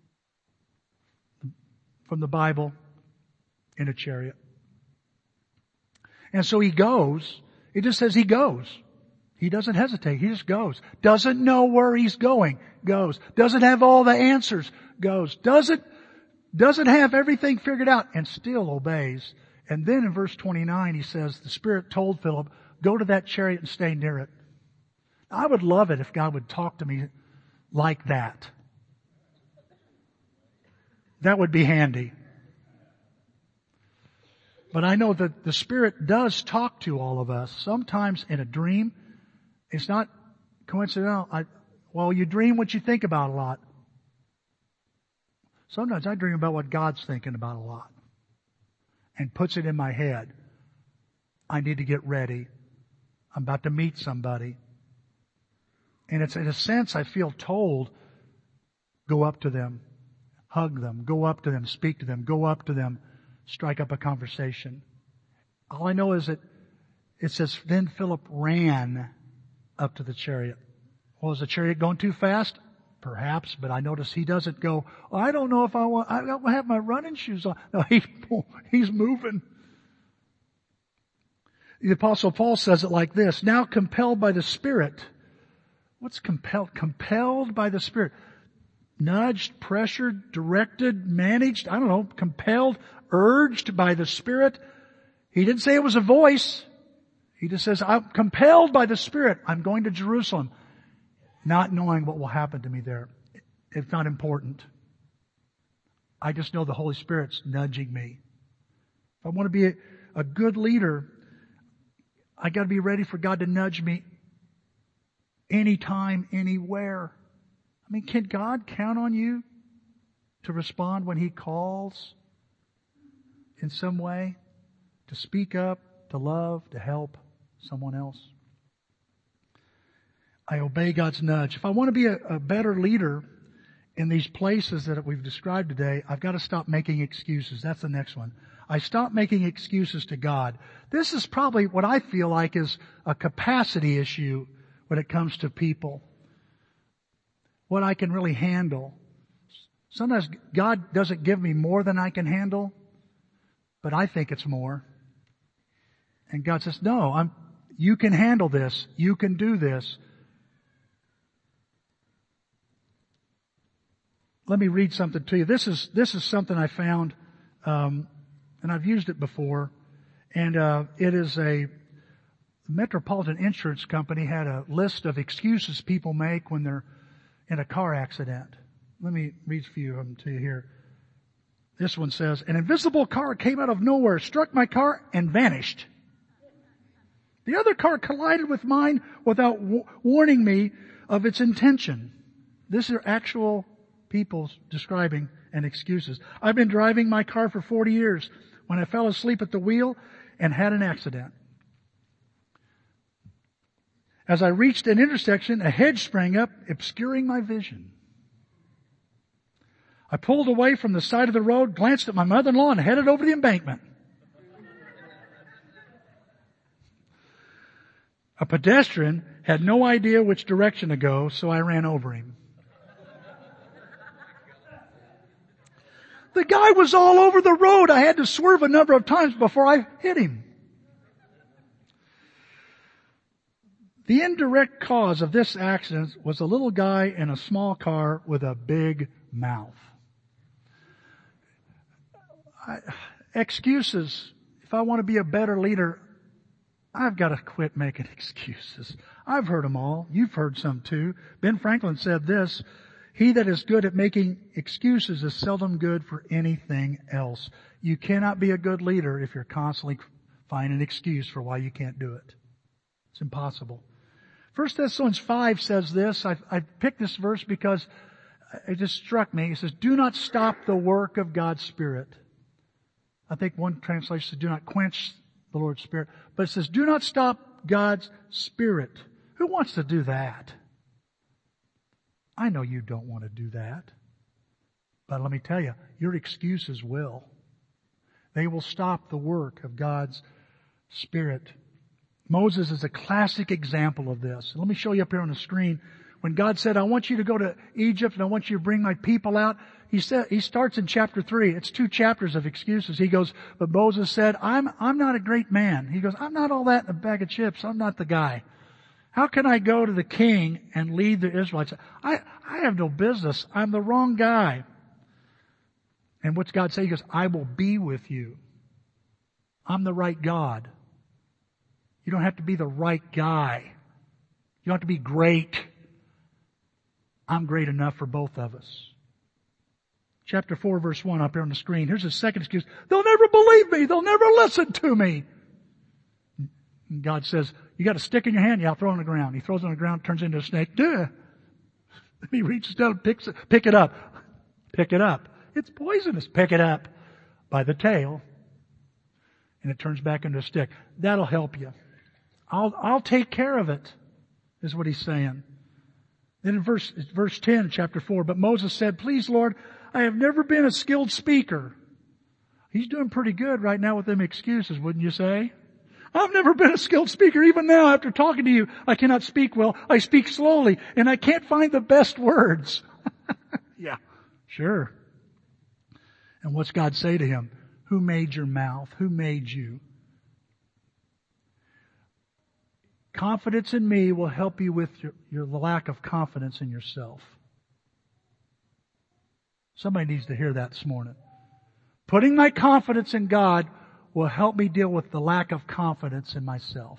from the Bible in a chariot. And so he goes. It just says he goes. He doesn't hesitate. He just goes. Doesn't know where he's going. Goes. Doesn't have all the answers. Goes. Doesn't, doesn't have everything figured out and still obeys. And then in verse twenty-nine, he says, the Spirit told Philip, go to that chariot and stay near it. I would love it if God would talk to me like that. That would be handy. But I know that the Spirit does talk to all of us. Sometimes in a dream, it's not coincidental. I, well, you dream what you think about a lot. Sometimes I dream about what God's thinking about a lot and puts it in my head. I need to get ready. I'm about to meet somebody. And it's in a sense I feel told, go up to them, hug them, go up to them, speak to them, go up to them, strike up a conversation. All I know is that it says, then Philip ran up to the chariot. Well, is the chariot going too fast? Perhaps, but I notice he doesn't go, oh, I don't know if I want, I don't have my running shoes on. No, he's, he's moving. The Apostle Paul says it like this, now compelled by the Spirit. What's compelled? Compelled by the Spirit. Nudged, pressured, directed, managed, I don't know, compelled, urged by the Spirit. He didn't say it was a voice. He just says, I'm compelled by the Spirit. I'm going to Jerusalem, not knowing what will happen to me there. It's not important. I just know the Holy Spirit's nudging me. If I want to be a, a good leader, I got to be ready for God to nudge me anytime, anywhere. I mean, can God count on you to respond when He calls in some way? To speak up, to love, to help someone else? I obey God's nudge. If I want to be a, a better leader in these places that we've described today, I've got to stop making excuses. That's the next one. I stop making excuses to God. This is probably what I feel like is a capacity issue when it comes to people. What I can really handle. Sometimes God doesn't give me more than I can handle, but I think it's more. And God says, no, I'm, you can handle this. You can do this. Let me read something to you. This is, this is something I found, um, and I've used it before. And, uh, it is a, Metropolitan Insurance Company had a list of excuses people make when they're in a car accident. Let me read a few of them to you here. This one says, an invisible car came out of nowhere, struck my car, and vanished. The other car collided with mine without w- warning me of its intention. These are actual people describing and excuses. I've been driving my car for forty years when I fell asleep at the wheel and had an accident. As I reached an intersection, a hedge sprang up, obscuring my vision. I pulled away from the side of the road, glanced at my mother-in-law, and headed over the embankment. A pedestrian had no idea which direction to go, so I ran over him. The guy was all over the road. I had to swerve a number of times before I hit him. The indirect cause of this accident was a little guy in a small car with a big mouth. I, excuses. If I want to be a better leader, I've got to quit making excuses. I've heard them all. You've heard some too. Ben Franklin said this, he that is good at making excuses is seldom good for anything else. You cannot be a good leader if you're constantly finding an excuse for why you can't do it. It's impossible. First Thessalonians five says this. I, I picked this verse because it just struck me. It says, do not stop the work of God's Spirit. I think one translation says, do not quench the Lord's Spirit. But it says, do not stop God's Spirit. Who wants to do that? I know you don't want to do that. But let me tell you, your excuses will. They will stop the work of God's Spirit. Moses is a classic example of this. Let me show you up here on the screen. When God said, I want you to go to Egypt and I want you to bring my people out, He said, He starts in chapter three. It's two chapters of excuses. He goes, but Moses said, I'm, I'm not a great man. He goes, I'm not all that in a bag of chips. I'm not the guy. How can I go to the king and lead the Israelites? I, I have no business. I'm the wrong guy. And what's God say? He goes, I will be with you. I'm the right God. You don't have to be the right guy. You don't have to be great. I'm great enough for both of us. Chapter four, verse one up here on the screen. Here's the second excuse. They'll never believe me. They'll never listen to me. And God says, you got a stick in your hand? Yeah, I'll throw it on the ground. He throws it on the ground, turns into a snake. Duh. He reaches down and picks it. Pick it up. Pick it up. It's poisonous. Pick it up by the tail. And it turns back into a stick. That'll help you. I'll, I'll take care of it, is what he's saying. Then in verse, verse ten, chapter four, but Moses said, please, Lord, I have never been a skilled speaker. He's doing pretty good right now with them excuses, wouldn't you say? I've never been a skilled speaker. Even now, after talking to you, I cannot speak well. I speak slowly, and I can't find the best words. Yeah, sure. And what's God say to him? Who made your mouth? Who made you? Confidence in me will help you with your, your lack of confidence in yourself. Somebody needs to hear that this morning. Putting my confidence in God will help me deal with the lack of confidence in myself.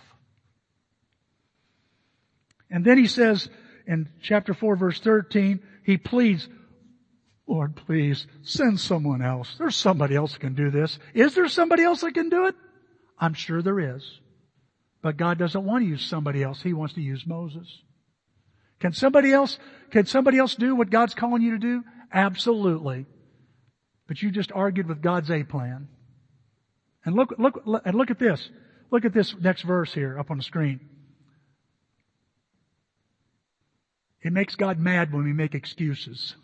And then he says in chapter four, verse thirteen, he pleads, Lord, please send someone else. There's somebody else who can do this. Is there somebody else that can do it? I'm sure there is. But God doesn't want to use somebody else. He wants to use Moses. Can somebody else, can somebody else do what God's calling you to do? Absolutely. But you just argued with God's A plan. And look, look, and look at this. Look at this next verse here up on the screen. It makes God mad when we make excuses.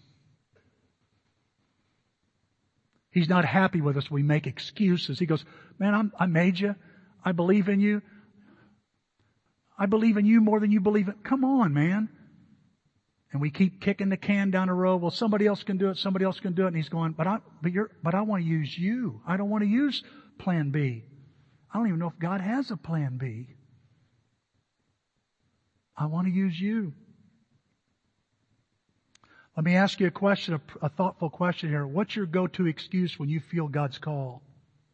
He's not happy with us when we make excuses. He goes, man, I'm, I made you. I believe in you. I believe in you more than you believe in. Come on, man. And we keep kicking the can down the road. Well, somebody else can do it. Somebody else can do it. And he's going, but I, but you're, but I want to use you. I don't want to use plan B. I don't even know if God has a plan B. I want to use you. Let me ask you a question, a, a thoughtful question here. What's your go-to excuse when you feel God's call?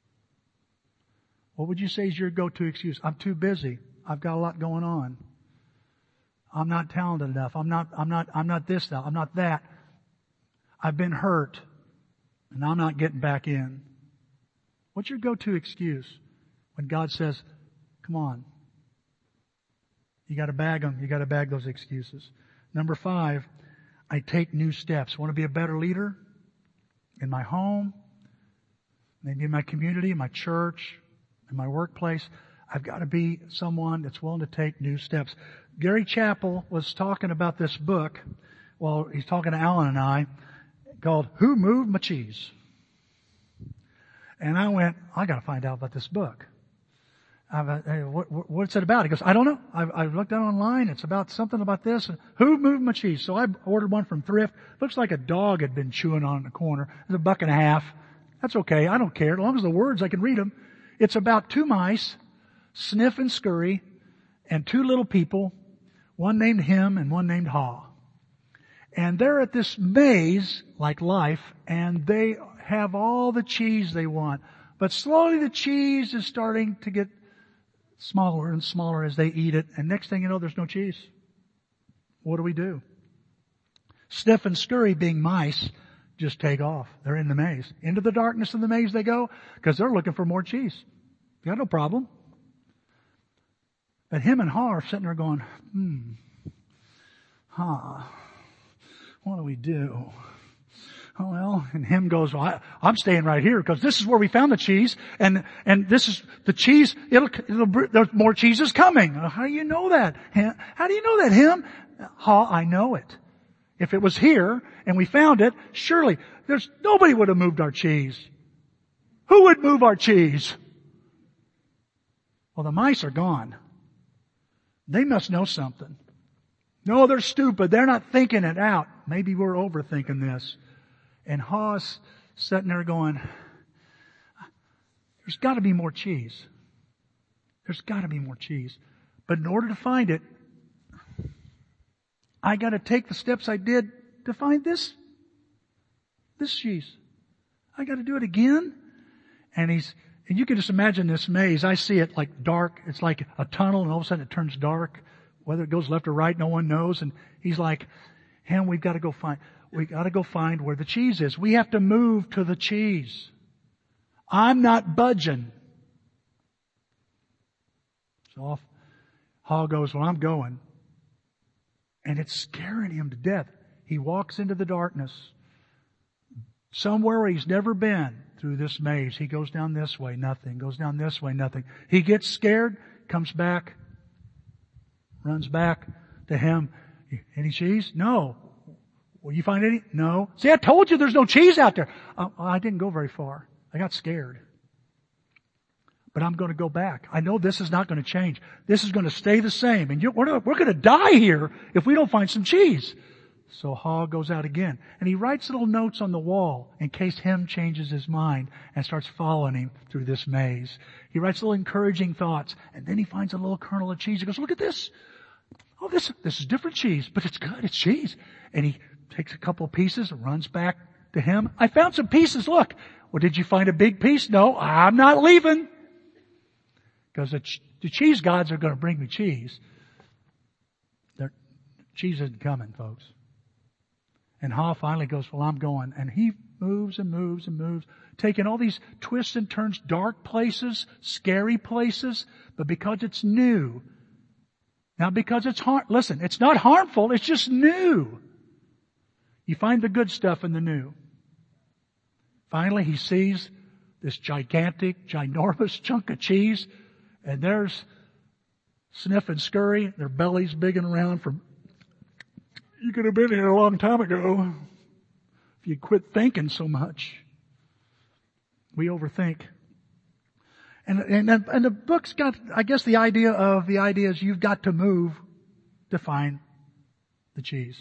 What would you say is your go-to excuse? I'm too busy. I've got a lot going on. I'm not talented enough. I'm not, I'm not, I'm not this now. I'm not that. I've been hurt and I'm not getting back in. What's your go-to excuse when God says, come on? You gotta bag them. You gotta bag those excuses. Number five, I take new steps. Want to be a better leader in my home, maybe in my community, in my church, in my workplace. I've got to be someone that's willing to take new steps. Gary Chappell was talking about this book. Well, he's talking to Alan and I, called Who Moved My Cheese? And I went, I got to find out about this book. I've, uh, hey, what, what, what's it about? He goes, I don't know. I've, I've looked down online. It's about something about this. Who moved my cheese? So I ordered one from Thrift. Looks like a dog had been chewing on it in the corner. It's a buck and a half. That's okay. I don't care. As long as the words, I can read them. It's about two mice, Sniff and Scurry, and two little people, one named Him and one named Haw. And they're at this maze, like life, and they have all the cheese they want. But slowly the cheese is starting to get smaller and smaller as they eat it. And next thing you know, there's no cheese. What do we do? Sniff and Scurry, being mice, just take off. They're in the maze. Into the darkness of the maze they go because they're looking for more cheese. Got no problem. But Him and Haw are sitting there going, hmm, huh, what do we do? Oh, well, and Him goes, well, I, I'm staying right here because this is where we found the cheese, and and this is the cheese. It'll, it'll there's more cheeses coming. How do you know that? How do you know that, Him? Haw, I know it. If it was here and we found it, surely there's nobody would have moved our cheese. Who would move our cheese? Well, the mice are gone. They must know something. No, they're stupid. They're not thinking it out. Maybe we're overthinking this. And Haw's sitting there going, there's got to be more cheese. There's got to be more cheese. But in order to find it, I got to take the steps I did to find this, this cheese. I got to do it again. And he's, And you can just imagine this maze. I see it like dark. It's like a tunnel, and all of a sudden it turns dark. Whether it goes left or right, no one knows. And he's like, Ham, we've got to go find, we got to go find where the cheese is. We have to move to the cheese. I'm not budging. So off Hall goes, well, I'm going. And it's scaring him to death. He walks into the darkness. Somewhere he's never been through this maze. He goes down this way, nothing. Goes down this way, nothing. He gets scared, comes back, runs back to him. Any cheese? No. Will you find any? No. See, I told you there's no cheese out there. Uh, I didn't go very far. I got scared. But I'm going to go back. I know this is not going to change. This is going to stay the same. And you, we're, we're going to die here if we don't find some cheese. So Hall goes out again. And he writes little notes on the wall in case him changes his mind and starts following him through this maze. He writes little encouraging thoughts. And then he finds a little kernel of cheese. He goes, look at this. Oh, this, this is different cheese, but it's good. It's cheese. And he takes a couple of pieces and runs back to him. I found some pieces. Look. Well, did you find a big piece? No, I'm not leaving. Because the, ch- the cheese gods are going to bring me cheese. Their cheese isn't coming, folks. And Ha finally goes, well, I'm going. And he moves and moves and moves, taking all these twists and turns, dark places, scary places, but because it's new. Not because it's har- listen, it's not harmful, it's just new. You find the good stuff in the new. Finally, he sees this gigantic, ginormous chunk of cheese. And there's Sniff and Scurry, their bellies big and around from, you could have been here a long time ago if you'd quit thinking so much. We overthink. And, and, and the book's got, I guess the idea of, the idea is you've got to move to find the cheese.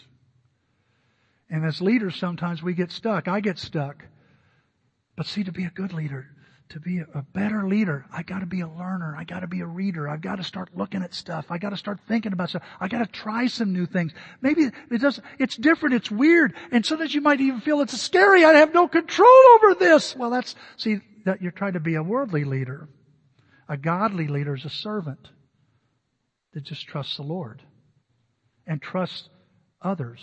And as leaders, sometimes we get stuck. I get stuck. But see, to be a good leader, to be a better leader, I gotta be a learner. I gotta be a reader. I've gotta start looking at stuff. I gotta start thinking about stuff. I gotta try some new things. Maybe it does, it's different, it's weird, and sometimes you might even feel it's scary. I have no control over this. Well, that's, see, that you're trying to be a worldly leader. A godly leader is a servant that just trusts the Lord and trusts others.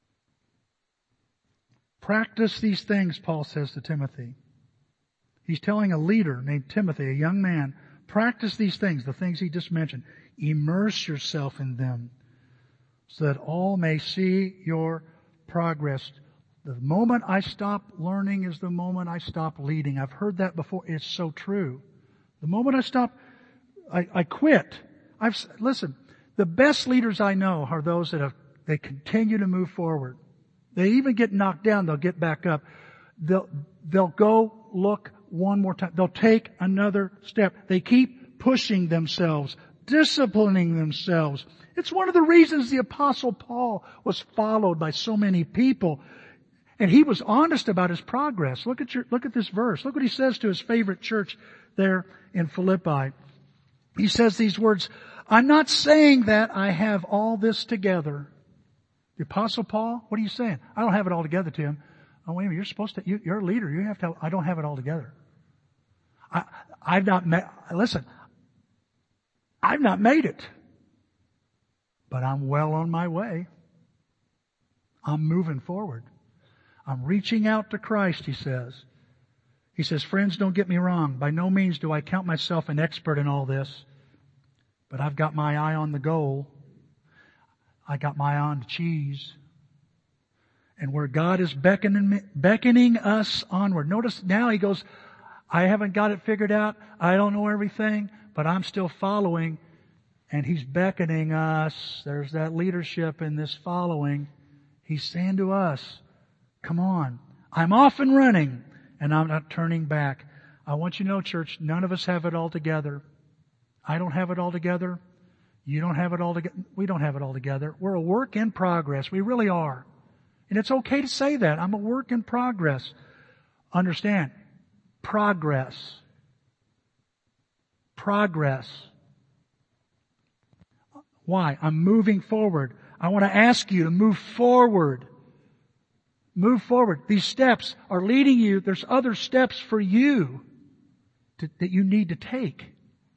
Practice these things, Paul says to Timothy. He's telling a leader named Timothy, a young man, practice these things, the things he just mentioned. Immerse yourself in them so that all may see your progress. The moment I stop learning is the moment I stop leading. I've heard that before. It's so true. The moment I stop, I, I quit. I've, listen, the best leaders I know are those that have, they continue to move forward. They even get knocked down, they'll get back up. They'll, they'll go look one more time. They'll take another step. They keep pushing themselves, disciplining themselves. It's one of the reasons the Apostle Paul was followed by so many people. And he was honest about his progress. Look at your, look at this verse. Look what he says to his favorite church there in Philippi. He says these words, I'm not saying that I have all this together. The Apostle Paul, what are you saying? I don't have it all together, Tim. Oh, wait a minute, you're supposed to, you, you're a leader. You have to, I don't have it all together. I, I've not met, listen, I've not made it. But I'm well on my way. I'm moving forward. I'm reaching out to Christ, he says. He says, friends, don't get me wrong. By no means do I count myself an expert in all this. But I've got my eye on the goal. I got my eye on the cheese. And where God is beckoning, beckoning us onward. Notice now he goes, I haven't got it figured out. I don't know everything, but I'm still following. And he's beckoning us. There's that leadership in this following. He's saying to us, come on. I'm off and running, and I'm not turning back. I want you to know, church, none of us have it all together. I don't have it all together. You don't have it all together. We don't have it all together. We're a work in progress. We really are. And it's okay to say that. I'm a work in progress. Understand. Progress. Progress. Why? I'm moving forward. I want to ask you to move forward. Move forward. These steps are leading you. There's other steps for you. to, that you need to take.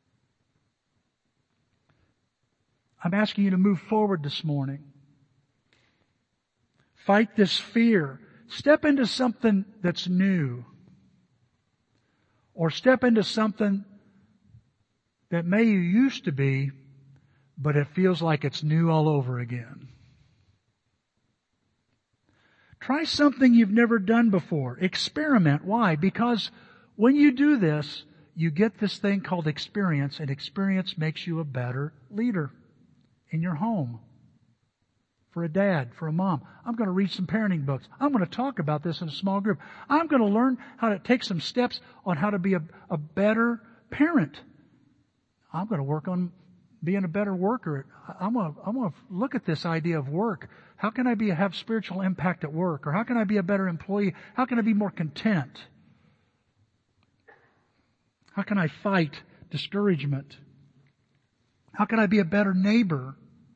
I'm asking you to move forward this morning. Fight this fear. Step into something that's new. Or step into something that may you used to be, but it feels like it's new all over again. Try something you've never done before. Experiment. Why? Because when you do this, you get this thing called experience, and experience makes you a better leader in your home. For a dad, for a mom. I'm going to read some parenting books. I'm going to talk about this in a small group. I'm going to learn how to take some steps on how to be a, a better parent. I'm going to work on being a better worker. I'm going to, I'm going to look at this idea of work. How can I be have spiritual impact at work? Or how can I be a better employee? How can I be more content? How can I fight discouragement? How can I be a better neighbor?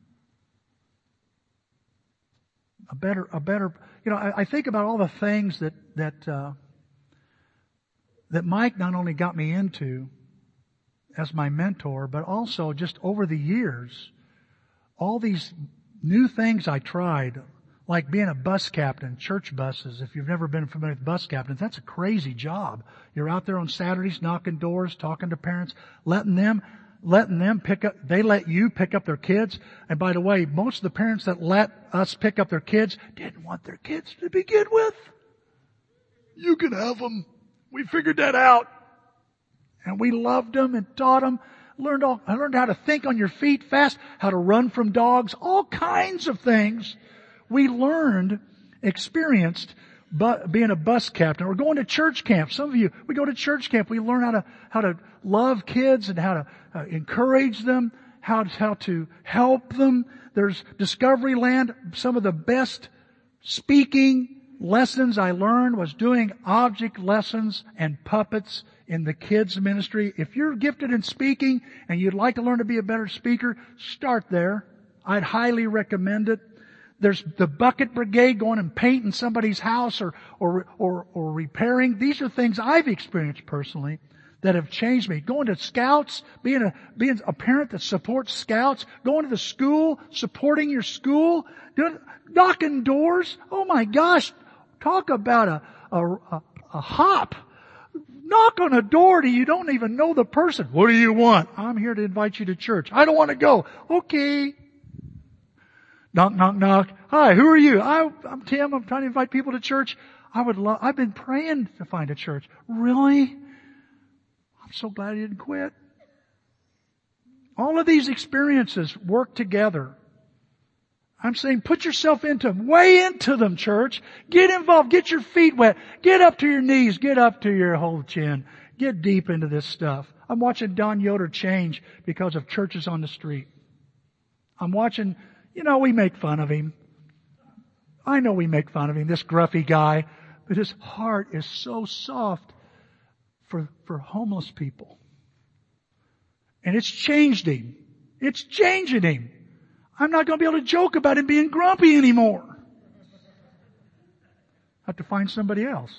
A better, a better, you know, I, I think about all the things that, that, uh, that Mike not only got me into as my mentor, but also just over the years, all these new things I tried, like being a bus captain, church buses. If you've never been familiar with bus captains, that's a crazy job. You're out there on Saturdays knocking doors, talking to parents, letting them, letting them pick up, they let you pick up their kids. And by the way, most of the parents that let us pick up their kids didn't want their kids to begin with. You can have them. We figured that out. And we loved them and taught them. Learned all, I learned how to think on your feet fast, how to run from dogs, all kinds of things. We learned, experienced, but being a bus captain or going to church camp. Some of you, we go to church camp. We learn how to, how to love kids and how to uh, encourage them, how to, how to help them. There's Discovery Land. Some of the best speaking lessons I learned was doing object lessons and puppets in the kids ministry. If you're gifted in speaking and you'd like to learn to be a better speaker, start there. I'd highly recommend it. There's the bucket brigade going and painting somebody's house or, or, or, or repairing. These are things I've experienced personally that have changed me. Going to scouts, being a, being a parent that supports scouts, going to the school, supporting your school, doing, knocking doors. Oh my gosh. Talk about a, a, a, a hop. Knock on a door that you don't even know the person. What do you want? I'm here to invite you to church. I don't want to go. Okay. Knock, knock, knock. Hi, who are you? I, I'm Tim. I'm trying to invite people to church. I would love, I've been praying to find a church. Really? I'm so glad you didn't quit. All of these experiences work together. I'm saying put yourself into them. Way into them, church. Get involved. Get your feet wet. Get up to your knees. Get up to your whole chin. Get deep into this stuff. I'm watching Don Yoder change because of churches on the street. I'm watching, you know, we make fun of him. I know we make fun of him, this gruffy guy, but his heart is so soft for, for homeless people. And it's changed him. It's changing him. I'm not going to be able to joke about him being grumpy anymore. I have to find somebody else.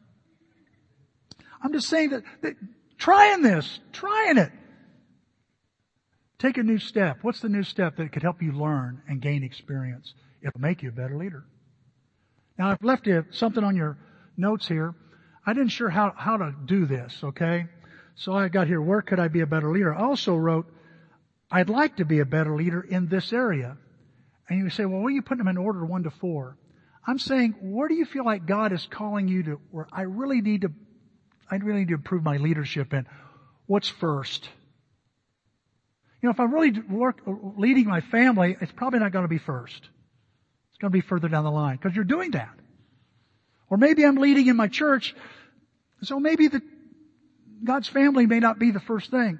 I'm just saying that, that trying this, trying it. Take a new step. What's the new step that could help you learn and gain experience? It'll make you a better leader. Now, I've left you something on your notes here. I didn't sure how, how to do this, okay? So I got here, where could I be a better leader? I also wrote, I'd like to be a better leader in this area. And you say, well, what are you putting them in order one to four? I'm saying, where do you feel like God is calling you to, where I really need to, I really need to improve my leadership in? What's first? You know, if I'm really work, leading my family, it's probably not going to be first. It's going to be further down the line because you're doing that. Or maybe I'm leading in my church, so maybe the, God's family may not be the first thing.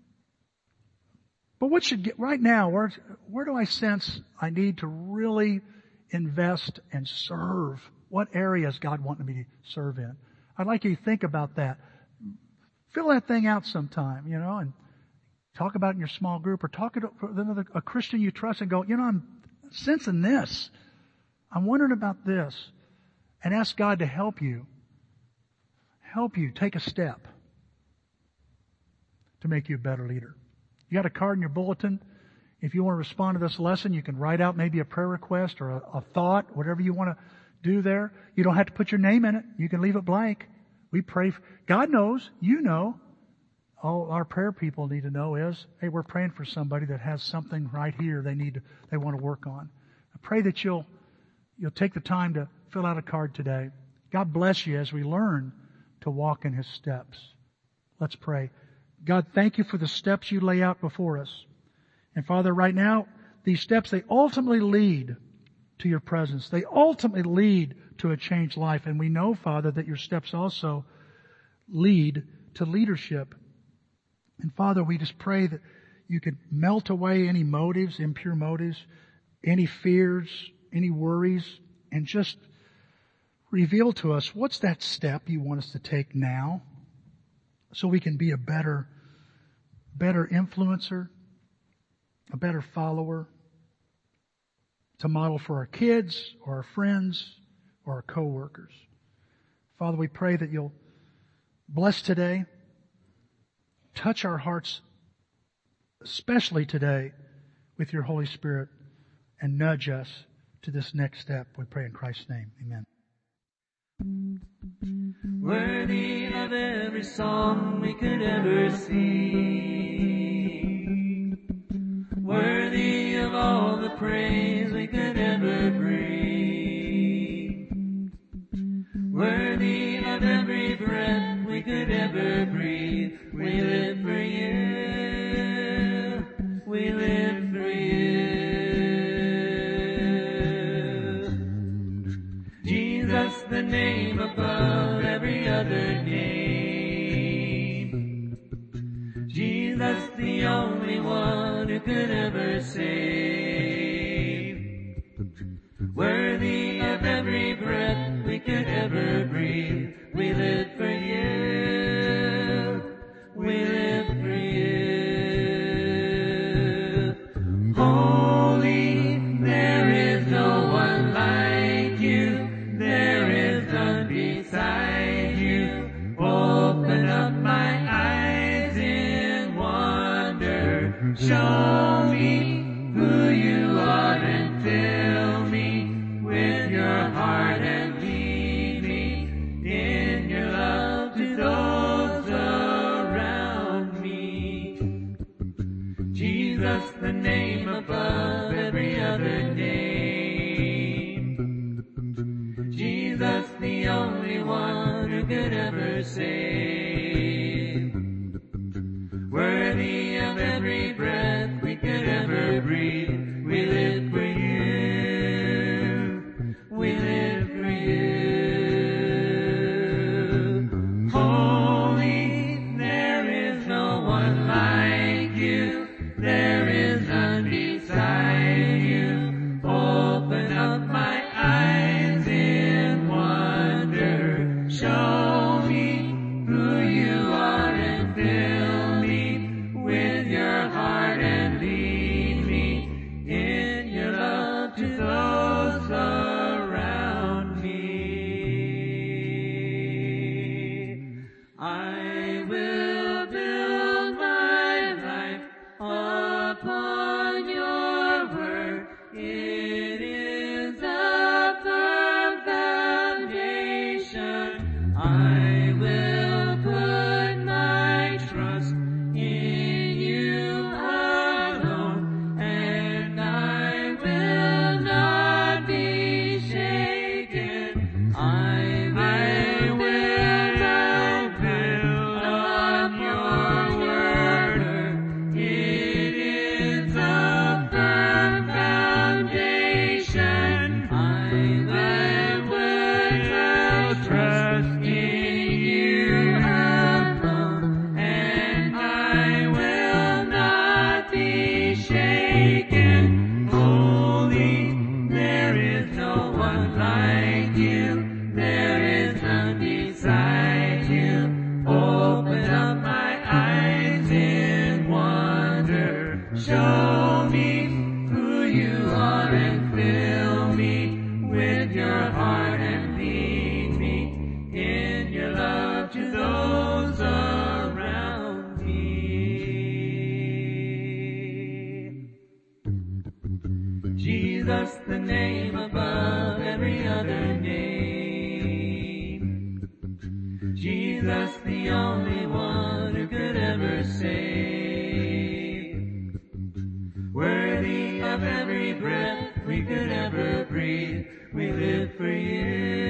But what should get, right now, where, where do I sense I need to really invest and serve? What areas God wants me to serve in? I'd like you to think about that. Fill that thing out sometime, you know, and talk about it in your small group or talk to another, a Christian you trust and go, you know, I'm sensing this. I'm wondering about this. And ask God to help you. Help you take a step. to make you a better leader. You got a card in your bulletin. If you want to respond to this lesson, you can write out maybe a prayer request or a, a thought, whatever you want to do there. You don't have to put your name in it. You can leave it blank. We pray. For, God knows. You know. All our prayer people need to know is, hey, we're praying for somebody that has something right here they need, to, they want to work on. I pray that you'll, you'll take the time to fill out a card today. God bless you as we learn to walk in His steps. Let's pray. God, thank you for the steps you lay out before us. And Father, right now, these steps, they ultimately lead to your presence. They ultimately lead to a changed life. And we know, Father, that your steps also lead to leadership. And Father, we just pray that you could melt away any motives, impure motives, any fears, any worries, and just reveal to us what's that step you want us to take now so we can be a better, better influencer, a better follower, to model for our kids or our friends or our co-workers. Father, we pray that you'll bless today, touch our hearts, especially today, with your Holy Spirit, and nudge us to this next step. We pray in Christ's name. Amen. Worthy of every song we could ever sing, worthy of all the praise we could ever bring, worthy of every breath we could ever breathe. We live for you, we live for you. Jesus, the name above every other name. Jesus, the only one who could ever save. Worthy of every breath we could ever breathe. We live for you. We live for you. Holy, there is no one like you. There is none beside you. Open up my eyes in wonder. Show me who you are and fill me with your heart and lead me in your love to those around me. Jesus, the name above every other name. Jesus, the only one who could ever save. Worthy of every breath we could ever breathe. We live for you. We live for you. Holy, there is no one like you. There is none beside you. Open up my eyes in wonder. Show me who you are and fill me with your heart and lead me in your love to those around me. I will build my life upon your word. It is a firm foundation. I will put my trust in you alone, and I will not be shaken. I will build on your word. It is a firm foundation. I will put trust in you alone, and I will not be shaken. Holy, there is no one like you. There is none beside you. Open up my eyes in wonder. Show me who you are and fill me with your heart and lead me in your love to those around me. name above every other name. Jesus, the only one who could ever save. Worthy of every breath we could ever breathe, we live for you.